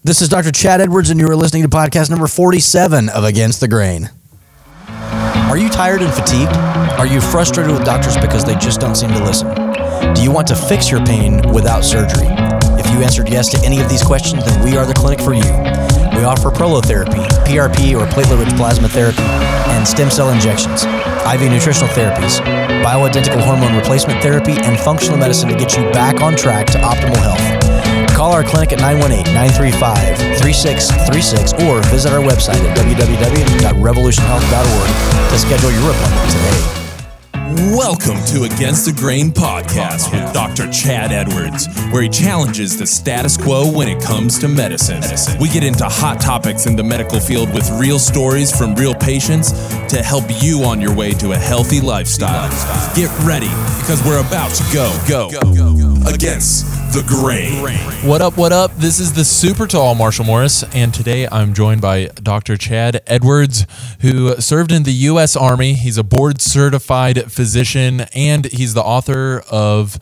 This is Dr. Chad Edwards, and you are listening to podcast number 47 of Against the Grain. Are you tired and fatigued? Are you frustrated with doctors because they just don't seem to listen? Do you want to fix your pain without surgery? If you answered yes to any of these questions, then we are the clinic for you. We offer prolotherapy, PRP or platelet-rich plasma therapy, and stem cell injections, IV nutritional therapies, bioidentical hormone replacement therapy, and functional medicine to get you back on track to optimal health. Call our clinic at 918-935-3636 or visit our website at www.revolutionhealth.org to schedule your appointment today. Welcome to Against the Grain podcast with Dr. Chad Edwards, where he challenges the status quo when it comes to medicine. We get into hot topics in the medical field with real stories from real patients to help you on your way to a healthy lifestyle. Get ready, because we're about to go Against the Grain. What up? This is the super tall Marshall Morris, and today I'm joined by Dr. Chad Edwards, who served in the U.S. Army. He's a board-certified physician, and he's the author of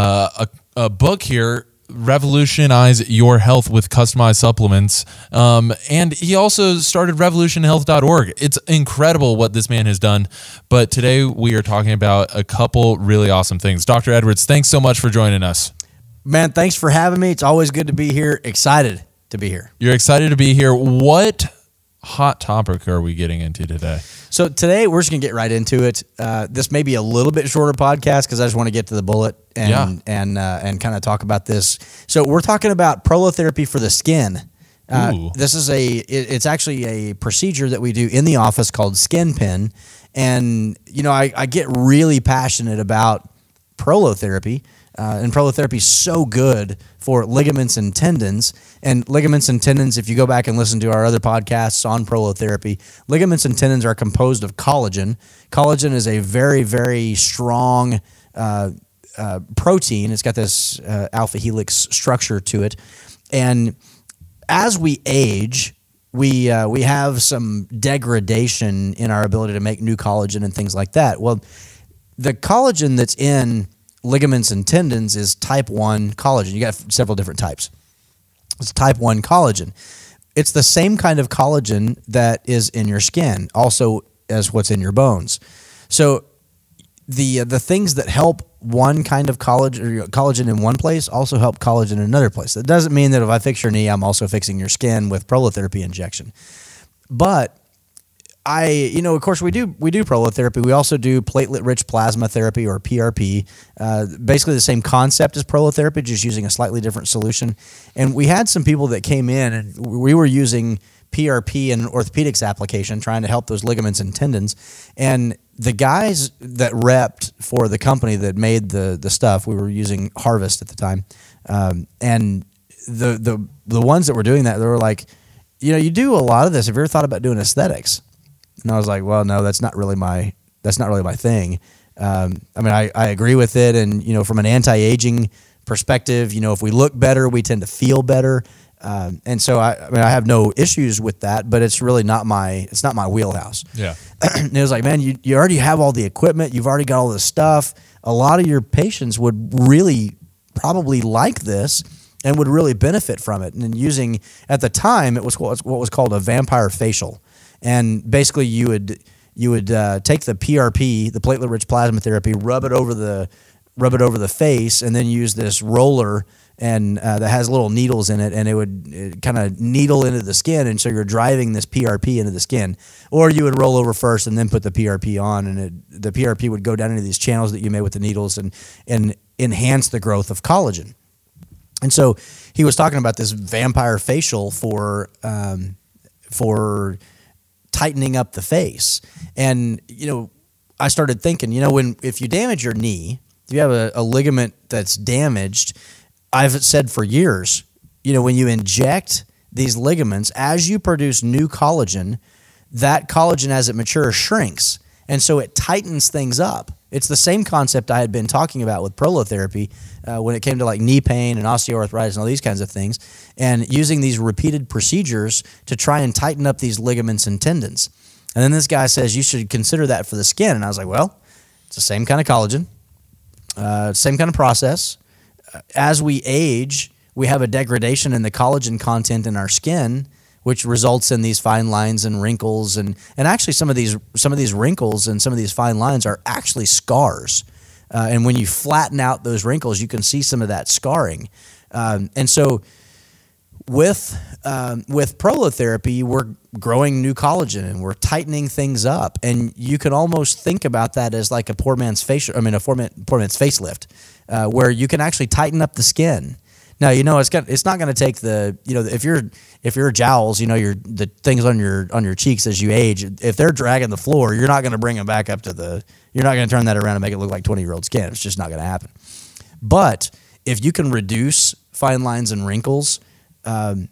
a book here, Revolutionize Your Health with Customized Supplements. And he also started revolutionhealth.org. It's incredible what this man has done. But today we are talking about a couple really awesome things. Dr. Edwards, thanks so much for joining us. Man, thanks for having me. It's always good to be here. Excited to be here. You're excited to be here. What hot topic are we getting into today? So today we're just going to get right into it. This may be a little bit shorter podcast because I just want to get to the bullet and kind of talk about this. So we're talking about prolotherapy for the skin. This is it's actually a procedure that we do in the office called Skin Pin. And, you know, I get really passionate about prolotherapy. And prolotherapy is so good for ligaments and tendons. And ligaments and tendons, if you go back and listen to our other podcasts on prolotherapy, ligaments and tendons are composed of collagen. Collagen is a very, very strong protein. It's got this alpha helix structure to it. And as we age, we have some degradation in our ability to make new collagen and things like that. Well, the collagen that's in ligaments and tendons is type 1 collagen. You got several different types. It's type 1 collagen. It's the same kind of collagen that is in your skin, also as what's in your bones. So the things that help one kind of collagen in one place also help collagen in another place. That doesn't mean that if I fix your knee, I'm also fixing your skin with prolotherapy injection. But of course, we do prolotherapy. We also do platelet-rich plasma therapy, or PRP. Basically the same concept as prolotherapy, just using a slightly different solution. And we had some people that came in, and we were using PRP in an orthopedics application, trying to help those ligaments and tendons. And the guys that repped for the company that made the stuff, we were using Harvest at the time, and the ones that were doing that, they were like, you know, you do a lot of this. Have you ever thought about doing aesthetics? And I was like, well, no, that's not really my thing. I mean, I agree with it. And, you know, from an anti-aging perspective, you know, if we look better, we tend to feel better. And so I have no issues with that, but it's really not my wheelhouse. Yeah. And it was like, man, you already have all the equipment. You've already got all this stuff. A lot of your patients would really probably like this and would really benefit from it. And using, at the time, it was what was called a vampire facial. And basically, you would take the PRP, the platelet-rich plasma therapy, rub it over the face, and then use this roller and that has little needles in it, and it would kind of needle into the skin, and so you're driving this PRP into the skin. Or you would roll over first and then put the PRP on, and the PRP would go down into these channels that you made with the needles and enhance the growth of collagen. And so he was talking about this vampire facial for tightening up the face. And, you know, I started thinking, you know, if you damage your knee, if you have a ligament that's damaged, I've said for years, you know, when you inject these ligaments, as you produce new collagen, that collagen as it matures shrinks. And so it tightens things up. It's the same concept I had been talking about with prolotherapy when it came to like knee pain and osteoarthritis and all these kinds of things, and using these repeated procedures to try and tighten up these ligaments and tendons. And then this guy says, you should consider that for the skin. And I was like, well, it's the same kind of collagen, same kind of process. As we age, we have a degradation in the collagen content in our skin, which results in these fine lines and wrinkles, and actually some of these wrinkles and some of these fine lines are actually scars. And when you flatten out those wrinkles, you can see some of that scarring. And so with prolotherapy, we're growing new collagen and we're tightening things up. And you can almost think about that as like a poor man's facelift, where you can actually tighten up the skin. Now, it's not going to take if your jowls, the things on your cheeks as you age, if they're dragging the floor, you're not going to bring them back up you're not going to turn that around and make it look like 20-year-old skin. It's just not going to happen. But if you can reduce fine lines and wrinkles through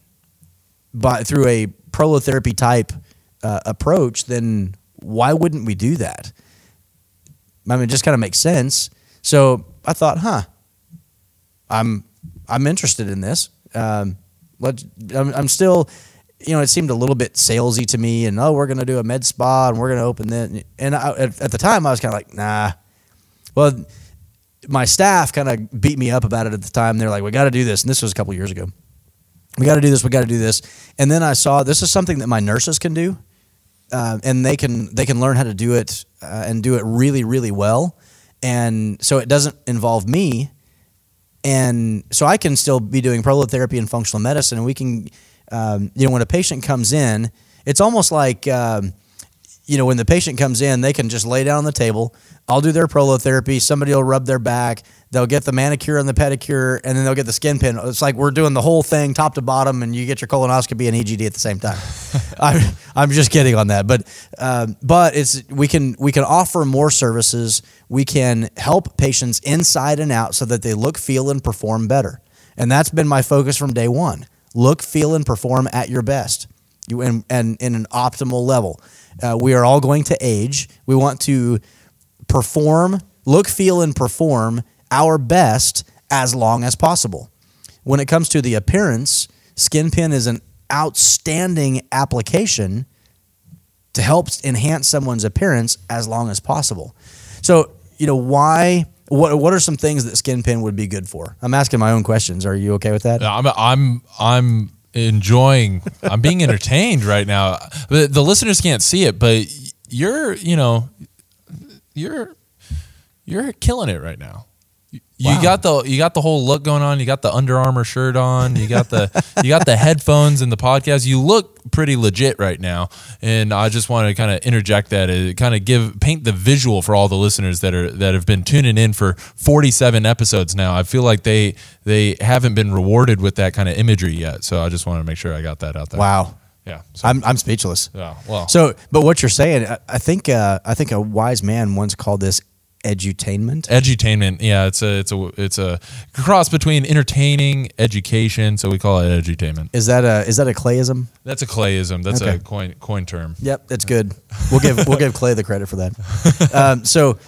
a prolotherapy type approach, then why wouldn't we do that? I mean, it just kind of makes sense. So I thought, I'm interested in this. I'm still, it seemed a little bit salesy to me, and we're going to do a med spa and we're going to open that. And at the time I was kind of like, nah. Well, my staff kind of beat me up about it at the time. They're like, we got to do this. And this was a couple years ago. We got to do this. And then I saw this is something that my nurses can do. And they can learn how to do it and do it really, really well. And so it doesn't involve me. And so I can still be doing prolotherapy and functional medicine. And we can, when a patient comes in, it's almost like, when the patient comes in, they can just lay down on the table. I'll do their prolotherapy. Somebody will rub their back. They'll get the manicure and the pedicure, and then they'll get the skin pin. It's like we're doing the whole thing top to bottom, and you get your colonoscopy and EGD at the same time. I'm just kidding on that, but we can offer more services. We can help patients inside and out so that they look, feel, and perform better. And that's been my focus from day one. Look, feel, and perform at your best, and in an optimal level. We are all going to age. We want to look, feel, and perform our best as long as possible. When it comes to the appearance, SkinPen is an outstanding application to help enhance someone's appearance as long as possible. So, why? What are some things that SkinPen would be good for? I'm asking my own questions. Are you okay with that? I'm enjoying. I'm being entertained right now. The listeners can't see it, but you're killing it right now. You Wow. got the whole look going on. You got the Under Armour shirt on. You got the headphones and the podcast. You look pretty legit right now. And I just want to kind of interject that, kind of paint the visual for all the listeners that have been tuning in for 47 episodes now. I feel like they haven't been rewarded with that kind of imagery yet. So I just want to make sure I got that out there. Wow. Yeah. So, I'm speechless. yeah. Well. So, but what you're saying, I think a wise man once called this edutainment. Edutainment, yeah, it's a cross between entertaining, education, so we call it edutainment. Is that a Clayism? That's a Clayism. That's Okay. a coin term. Yep, that's good. We'll give Clay the credit for that. So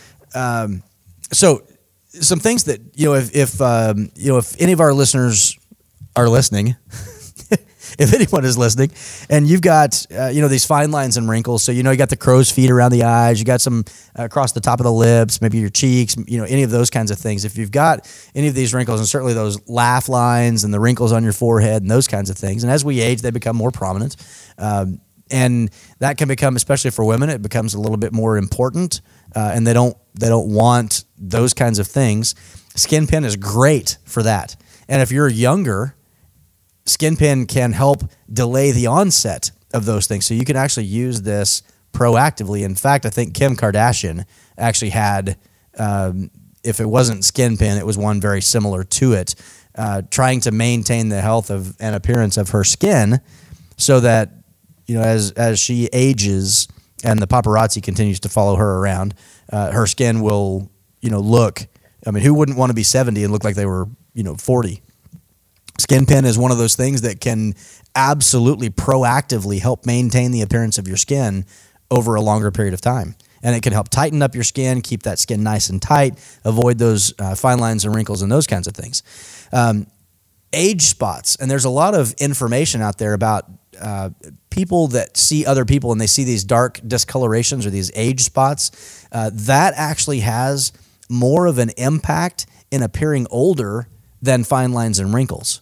some things that if any of our listeners are listening. If anyone is listening, and you've got these fine lines and wrinkles, so you got the crow's feet around the eyes, you got some across the top of the lips, maybe your cheeks, any of those kinds of things. If you've got any of these wrinkles, and certainly those laugh lines and the wrinkles on your forehead and those kinds of things, and as we age, they become more prominent, and that can become, especially for women, it becomes a little bit more important, and they don't want those kinds of things. SkinPen is great for that, and if you're younger, SkinPen can help delay the onset of those things. So you can actually use this proactively. In fact, I think Kim Kardashian actually had, if it wasn't SkinPen, it was one very similar to it, trying to maintain the health and appearance of her skin so that, as she ages and the paparazzi continues to follow her around, her skin will, look, who wouldn't want to be 70 and look like they were, 40? SkinPen is one of those things that can absolutely proactively help maintain the appearance of your skin over a longer period of time. And it can help tighten up your skin, keep that skin nice and tight, avoid those fine lines and wrinkles and those kinds of things. Age spots, and there's a lot of information out there about people that see other people and they see these dark discolorations or these age spots. That actually has more of an impact in appearing older than fine lines and wrinkles.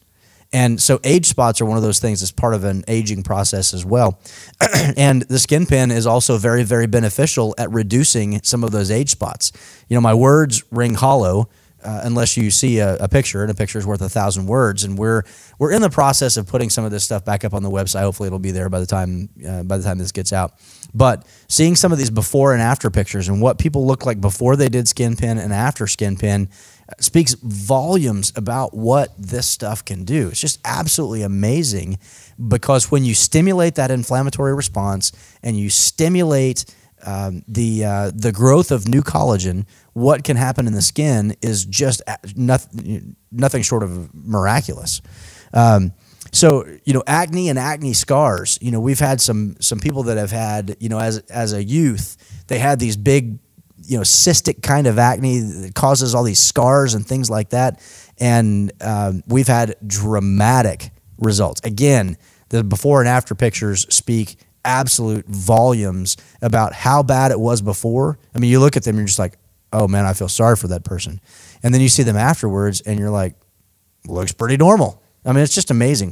And so age spots are one of those things that's part of an aging process as well. And the skin pen is also very, very beneficial at reducing some of those age spots. My words ring hollow unless you see a picture, and a picture is worth 1,000 words. And we're in the process of putting some of this stuff back up on the website. Hopefully it'll be there by the time this gets out. But seeing some of these before and after pictures and what people look like before they did skin pen and after skin pen speaks volumes about what this stuff can do. It's just absolutely amazing, because when you stimulate that inflammatory response and you stimulate the growth of new collagen, what can happen in the skin is just nothing short of miraculous. So, acne and acne scars, we've had some people that have had, as a youth, they had these big, cystic kind of acne that causes all these scars and things like that. And we've had dramatic results. Again, the before and after pictures speak absolute volumes about how bad it was before. I mean, you look at them and you're just like, oh man, I feel sorry for that person. And then you see them afterwards and you're like, looks pretty normal. I mean, it's just amazing.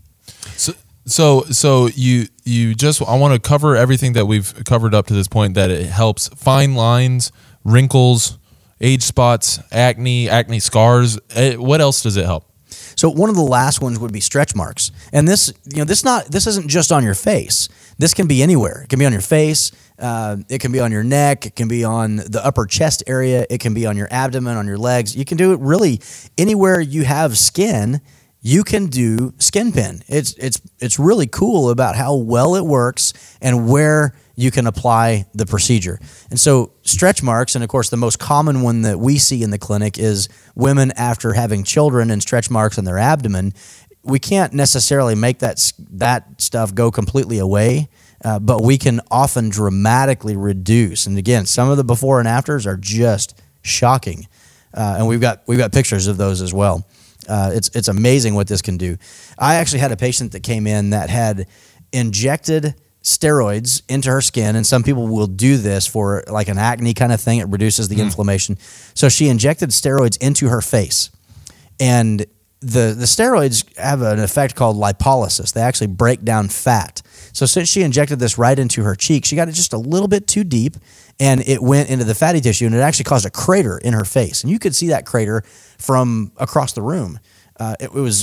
So you just, I want to cover everything that we've covered up to this point, that it helps fine lines, wrinkles, age spots, acne scars. What else does it help? So one of the last ones would be stretch marks. And this isn't just on your face. This can be anywhere. It can be on your face. It can be on your neck. It can be on the upper chest area. It can be on your abdomen, on your legs. You can do it really anywhere you have skin. You can do skin pen. It's really cool about how well it works and where you can apply the procedure. And so stretch marks, and of course the most common one that we see in the clinic is women after having children and stretch marks on their abdomen. We can't necessarily make that stuff go completely away, but we can often dramatically reduce. And again, some of the before and afters are just shocking, and we've got pictures of those as well. It's amazing what this can do. I actually had a patient that came in that had injected steroids into her skin, and some people will do this for like an acne kind of thing. It reduces the inflammation. So she injected steroids into her face, and the steroids have an effect called lipolysis. They actually break down fat. So since she injected this right into her cheek, she got it just a little bit too deep, and it went into the fatty tissue, and it actually caused a crater in her face. And you could see that crater from across the room. It was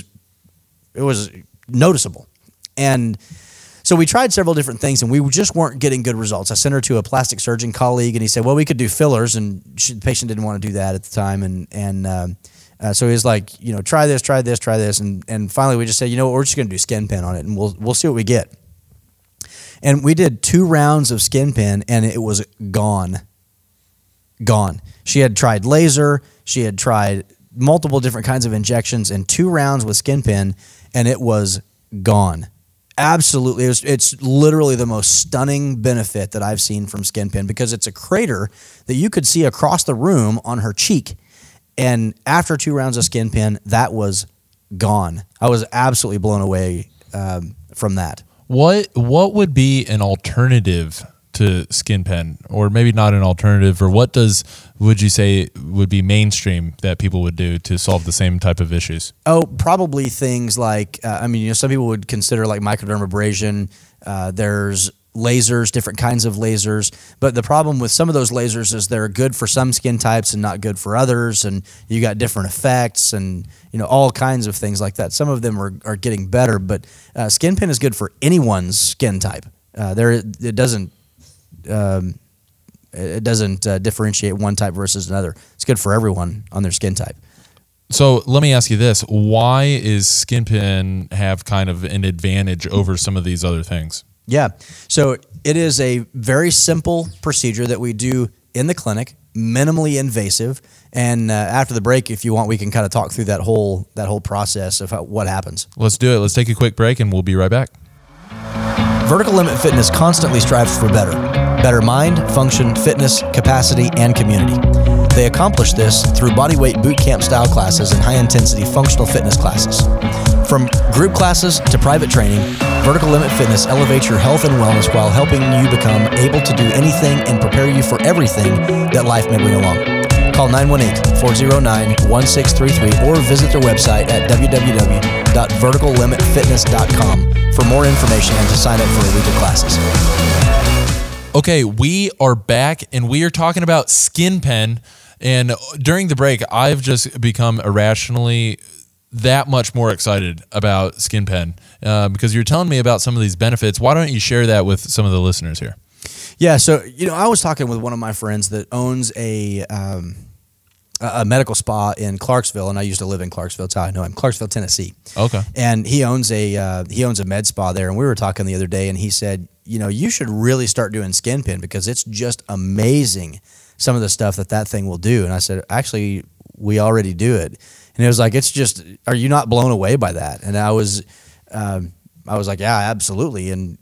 noticeable. And so we tried several different things, and we just weren't getting good results. I sent her to a plastic surgeon colleague, and he said, well, we could do fillers, and the patient didn't want to do that at the time. So he was like, try this. And finally we just said, we're just going to do skin pen on it, and we'll see what we get. And we did 2 rounds of skin pen, and it was gone. She had tried laser. She had tried multiple different kinds of injections, and 2 rounds with skin pen, and it was gone. Absolutely. It's literally the most stunning benefit that I've seen from skin pen, because it's a crater that you could see across the room on her cheek. And after 2 rounds of skin pen, that was gone. I was absolutely blown away from that. What would be an alternative to skin pen, or maybe not an alternative, or what would you say would be mainstream that people would do to solve the same type of issues? Oh, probably things like, some people would consider like microdermabrasion. There's lasers, different kinds of lasers. But the problem with some of those lasers is they're good for some skin types and not good for others. And you got different effects and, all kinds of things like that. Some of them are getting better, but skin pen is good for anyone's skin type. It doesn't differentiate one type versus another. It's good for everyone on their skin type. So let me ask you this. Why is skin pen have kind of an advantage over some of these other things? Yeah. So it is a very simple procedure that we do in the clinic, minimally invasive. And after the break, if you want, we can kind of talk through that whole process of what happens. Let's do it. Let's take a quick break and we'll be right back. Vertical Limit Fitness constantly strives for better mind, function, fitness, capacity, and community. They accomplish this through bodyweight boot camp style classes and high-intensity functional fitness classes. From group classes to private training, Vertical Limit Fitness elevates your health and wellness while helping you become able to do anything and prepare you for everything that life may bring along. Call 918-409-1633 or visit their website at www.verticallimitfitness.com for more information and to sign up for their weekly classes. Okay, we are back and we are talking about SkinPen. And during the break, I've just become irrationally that much more excited about SkinPen because you're telling me about some of these benefits. Why don't you share that with some of the listeners here? Yeah, so I was talking with one of my friends that owns a medical spa in Clarksville, and I used to live in Clarksville. That's how I know him, Clarksville, Tennessee. Okay. And he owns a med spa there, and we were talking the other day, and he said, you should really start doing SkinPen because it's just amazing some of the stuff that thing will do. And I said, actually, we already do it. And it was like, it's just, are you not blown away by that? And I was like, yeah, absolutely. And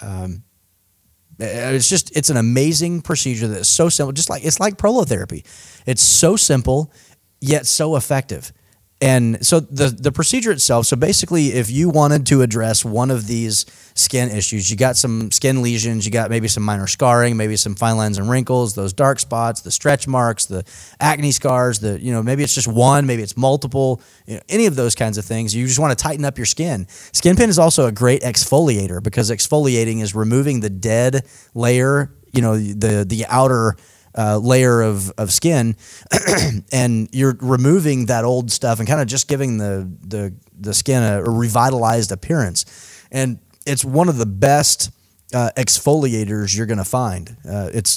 it's an amazing procedure that is so simple, it's like prolotherapy. It's so simple, yet so effective. And so the procedure itself, so basically if you wanted to address one of these skin issues, you got some skin lesions, you got maybe some minor scarring, maybe some fine lines and wrinkles, those dark spots, the stretch marks, the acne scars, maybe it's just one, maybe it's multiple, any of those kinds of things. You just want to tighten up your skin. SkinPen is also a great exfoliator because exfoliating is removing the dead layer, the outer layer of skin, and you're removing that old stuff and kind of just giving the skin a revitalized appearance. And it's one of the best exfoliators you're going to find. It's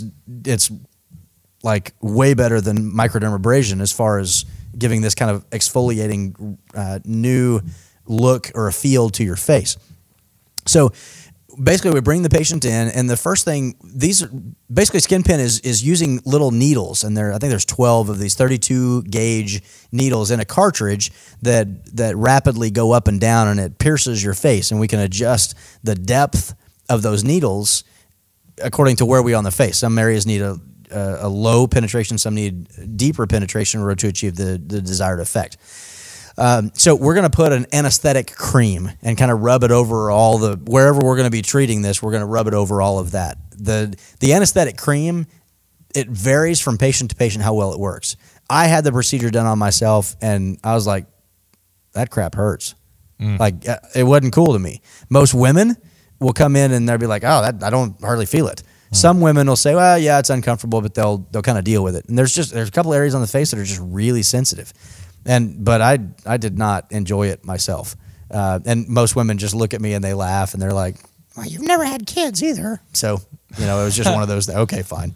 like way better than microdermabrasion as far as giving this kind of exfoliating new look or a feel to your face. So basically, we bring the patient in, and the first thing, SkinPen is using little needles, and I think there's 12 of these 32 gauge needles in a cartridge that rapidly go up and down, and it pierces your face, and we can adjust the depth of those needles according to where we are on the face. Some areas need a low penetration, some need deeper penetration in order to achieve the desired effect. So we're going to put an anesthetic cream and kind of rub it over wherever we're going to be treating this, we're going to rub it over all of that. The anesthetic cream, it varies from patient to patient how well it works. I had the procedure done on myself, and I was like, that crap hurts. Like, it wasn't cool to me. Most women will come in and they'll be like, oh, I don't hardly feel it. Some women will say, well, yeah, it's uncomfortable, but they'll kind of deal with it. And there's a couple areas on the face that are just really sensitive. But I did not enjoy it myself. And most women just look at me and they laugh and they're like, well, you've never had kids either. So, it was just one of those, okay, fine.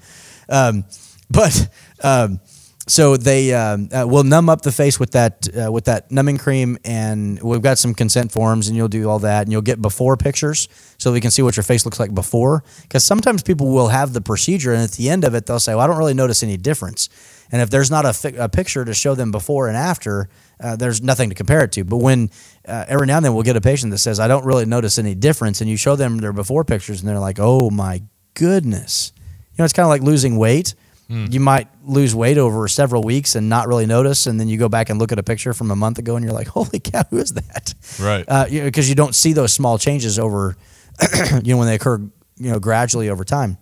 So they will numb up the face with that numbing cream, and we've got some consent forms, and you'll do all that, and you'll get before pictures so we can see what your face looks like before. Because sometimes people will have the procedure, and at the end of it, they'll say, well, I don't really notice any difference. And if there's not a picture to show them before and after, there's nothing to compare it to. But when every now and then we'll get a patient that says, I don't really notice any difference, and you show them their before pictures, and they're like, oh, my goodness. It's kind of like losing weight. You might lose weight over several weeks and not really notice, and then you go back and look at a picture from a month ago, and you're like, holy cow, who is that? Right. Because you don't see those small changes over, when they occur, gradually over time.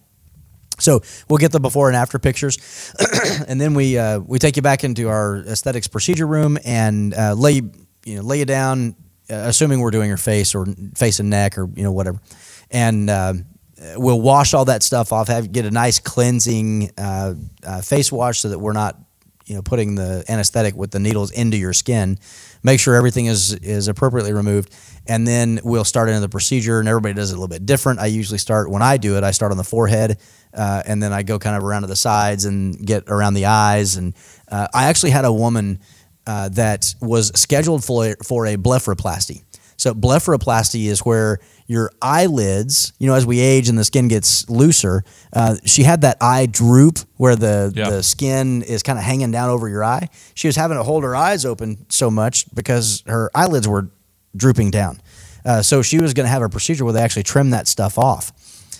So we'll get the before and after pictures, and then we take you back into our aesthetics procedure room and lay you down, assuming we're doing your face or face and neck or whatever, and we'll wash all that stuff off. Get a nice cleansing face wash so that we're not putting the anesthetic with the needles into your skin. Make sure everything is appropriately removed, and then we'll start into the procedure. And everybody does it a little bit different. I usually start when I do it. I start on the forehead. And then I go kind of around to the sides and get around the eyes. And I actually had a woman that was scheduled for a blepharoplasty. So blepharoplasty is where your eyelids, as we age and the skin gets looser, she had that eye droop where the skin is kind of hanging down over your eye. She was having to hold her eyes open so much because her eyelids were drooping down. So she was going to have a procedure where they actually trim that stuff off.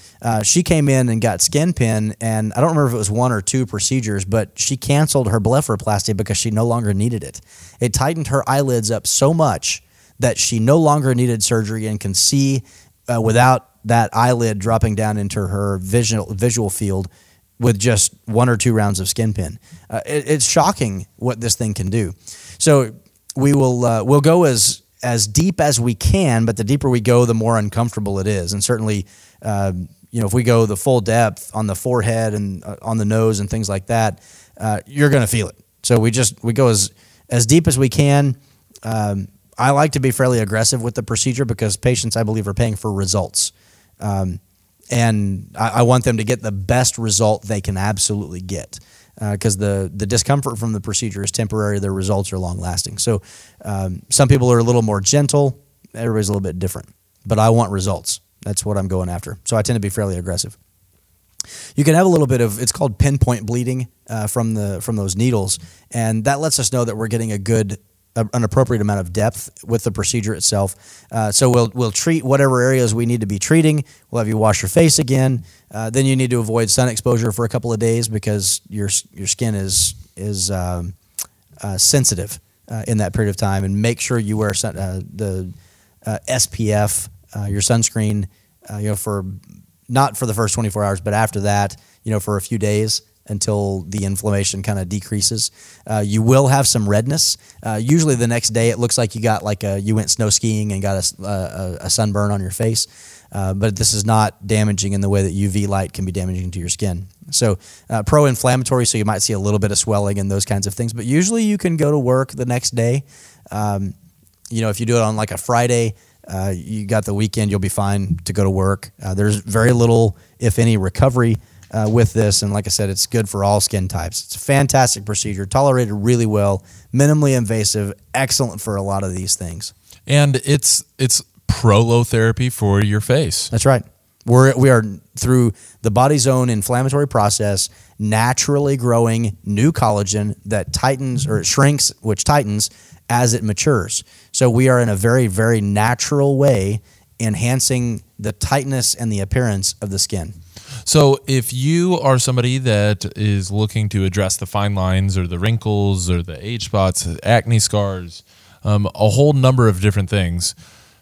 She came in and got SkinPen, and I don't remember if it was 1 or 2 procedures, but she canceled her blepharoplasty because she no longer needed it. It tightened her eyelids up so much that she no longer needed surgery and can see without that eyelid dropping down into her visual field with just 1 or 2 rounds of skin pin. It's shocking what this thing can do. So we'll go as deep as we can, but the deeper we go, the more uncomfortable it is. And certainly, if we go the full depth on the forehead and on the nose and things like that, you're going to feel it. So we go as deep as we can. I like to be fairly aggressive with the procedure because patients, I believe, are paying for results. And I want them to get the best result they can absolutely get, because the discomfort from the procedure is temporary. The results are long lasting. So some people are a little more gentle. Everybody's a little bit different. But I want results. That's what I'm going after. So I tend to be fairly aggressive. You can have a little bit of, it's called pinpoint bleeding from those needles, and that lets us know that we're getting an appropriate amount of depth with the procedure itself. So we'll treat whatever areas we need to be treating. We'll have you wash your face again. Then you need to avoid sun exposure for a couple of days because your skin is sensitive in that period of time. And make sure you wear the SPF, your sunscreen, for not for the first 24 hours, but after that, for a few days, until the inflammation kind of decreases. You will have some redness. Usually the next day it looks like you went snow skiing and got a sunburn on your face. But this is not damaging in the way that UV light can be damaging to your skin. So pro-inflammatory, so you might see a little bit of swelling and those kinds of things. But usually you can go to work the next day. If you do it on like a Friday, you got the weekend, you'll be fine to go to work. There's very little, if any, recovery with this, and like I said, it's good for all skin types. It's a fantastic procedure, tolerated really well, minimally invasive, excellent for a lot of these things. And it's prolotherapy for your face. That's right. We are through the body's own inflammatory process, naturally growing new collagen that tightens or shrinks, which tightens as it matures. So we are in a very, very natural way enhancing the tightness and the appearance of the skin. So if you are somebody that is looking to address the fine lines or the wrinkles or the age spots, acne scars, a whole number of different things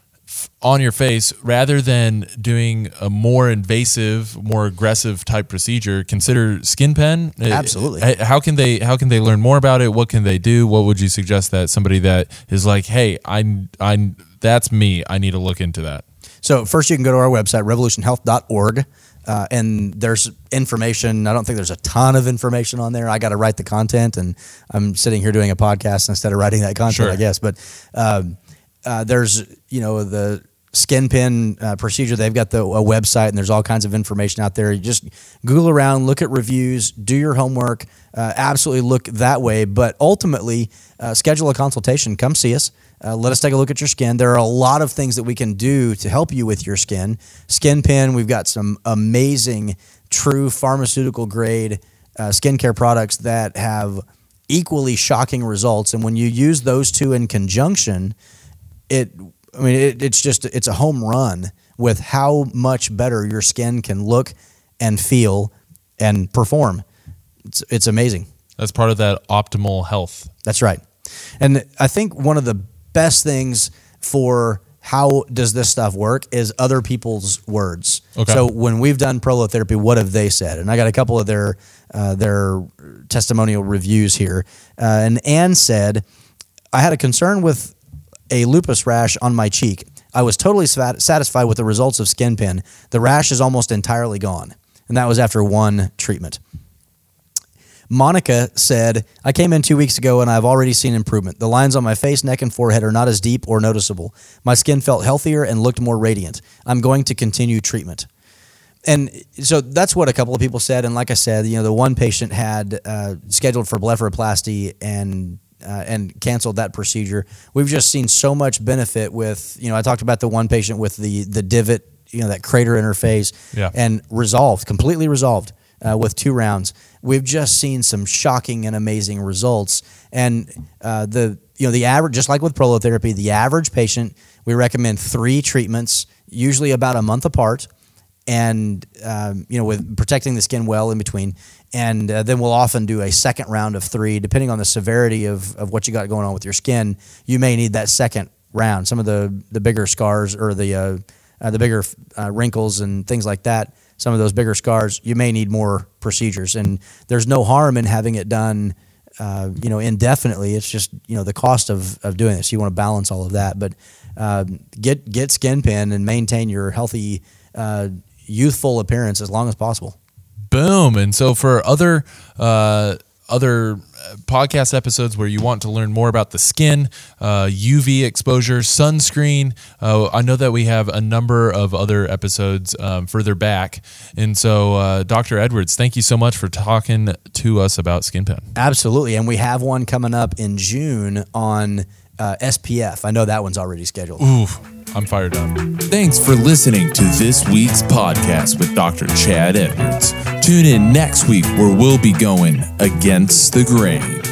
on your face, rather than doing a more invasive, more aggressive type procedure, consider skin pen. Absolutely. How can they learn more about it? What can they do? What would you suggest that somebody that is like, hey, I that's me, I need to look into that? So first you can go to our website, revolutionhealth.org. And there's information. I don't think there's a ton of information on there. I got to write the content, and I'm sitting here doing a podcast instead of writing that content, Sure. I guess. But there's, the skin pin procedure. They've got a website, and there's all kinds of information out there. You just Google around, look at reviews, do your homework, absolutely look that way. But ultimately, schedule a consultation. Come see us. Let us take a look at your skin. There are a lot of things that we can do to help you with your skin. Skin Pin, we've got some amazing, true pharmaceutical grade skincare products that have equally shocking results. And when you use those two in conjunction, it's a home run with how much better your skin can look and feel and perform. It's amazing. That's part of that optimal health. That's right. And I think one of the best things for how does this stuff work is other people's words. Okay. So when we've done prolotherapy, what have they said? And I got a couple of their testimonial reviews here. And Anne said, I had a concern with a lupus rash on my cheek. I was totally satisfied with the results of Skin Pin. The rash is almost entirely gone. And that was after one treatment. Monica said, I came in 2 weeks ago and I've already seen improvement. The lines on my face, neck, and forehead are not as deep or noticeable. My skin felt healthier and looked more radiant. I'm going to continue treatment. And so that's what a couple of people said. And like I said, the one patient had scheduled for blepharoplasty and canceled that procedure. We've just seen so much benefit with, I talked about the one patient with the divot, that crater in her face, and completely resolved with 2 rounds. We've just seen some shocking and amazing results. And the average, just like with prolotherapy, the average patient, we recommend 3 treatments, usually about a month apart, and with protecting the skin well in between. And then we'll often do a second round of 3, depending on the severity of what you got going on with your skin. You may need that second round. Some of the bigger scars or the the bigger wrinkles and things like that, some of those bigger scars, you may need more procedures. And there's no harm in having it done, indefinitely. It's just, the cost of doing this. You want to balance all of that. But get Skin Pen and maintain your healthy, youthful appearance as long as possible. Boom. And so for other podcast episodes where you want to learn more about the skin, UV exposure, sunscreen, I know that we have a number of other episodes further back. And so, Dr. Edwards, thank you so much for talking to us about Skin Pen. Absolutely. And we have one coming up in June on SPF. I know that one's already scheduled. Oof. I'm fired up. Thanks for listening to this week's podcast with Dr. Chad Edwards. Tune in next week where we'll be going against the grain.